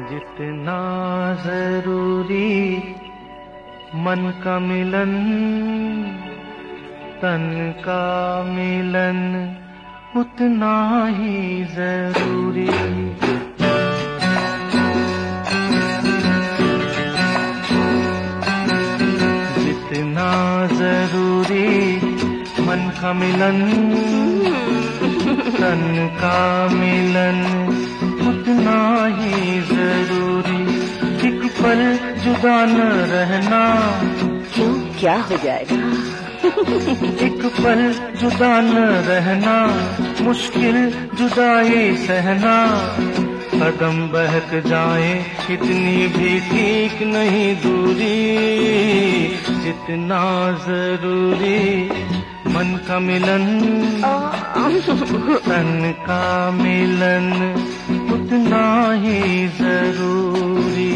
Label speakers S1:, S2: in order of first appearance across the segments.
S1: जितना जरूरी मन का मिलन, तन का मिलन उतना ही जरूरी। जितना जरूरी मन का मिलन, तन का मिलन उतना ही जरूरी। एक पल जुदा न रहना,
S2: क्यों, क्या हो जाएगा?
S1: एक पल जुदा न रहना, मुश्किल जुदाई सहना। कदम बहक जाए इतनी भी ठीक नहीं दूरी। जितना जरूरी मन का मिलन, तन का मिलन उतना ही जरूरी।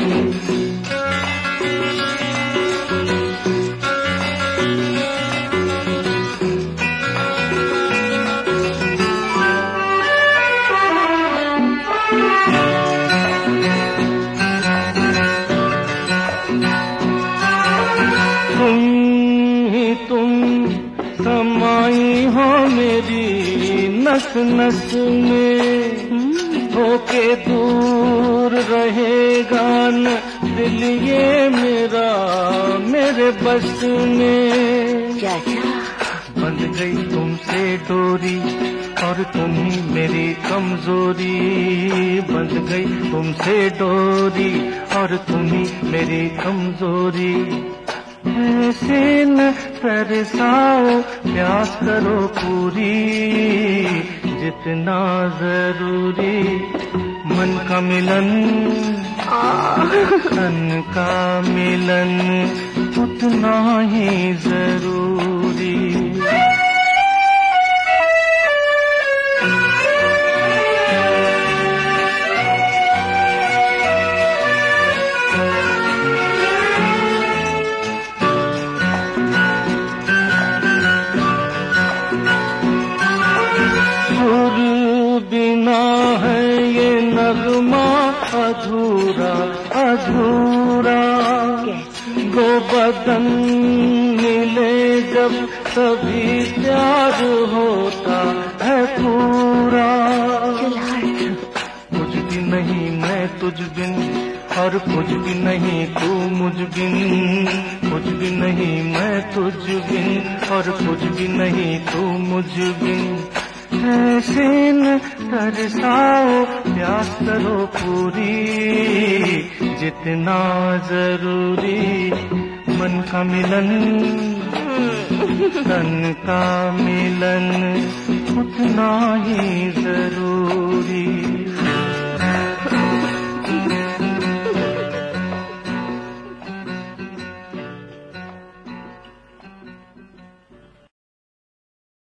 S1: समाई हो मेरी नस नस में, होके दूर रहेगा न दिल ये मेरा मेरे बस में। बंध गई तुमसे डोरी और तुम ही मेरी कमजोरी। बंध गई तुमसे डोरी और तुम ही मेरी कमजोरी। ऐसे न तरसाओ, प्यास करो पूरी। जितना जरूरी मन का मिलन, तन का मिलन उतना ही जरूरी। बिना है ये नगमा अधूरा अधूरा। दो बदन मिले जब तभी प्यार होता है पूरा। कुछ भी नहीं मैं तुझ बिन और कुछ भी नहीं तू मुझ बिन। कुछ भी नहीं मैं तुझ बिन और कुछ भी नहीं तू मुझ बिन। ऐसे न तरसाओ, प्यास करो पूरी। जितना जरूरी मन का मिलन, तन का मिलन उतना ही जरूरी।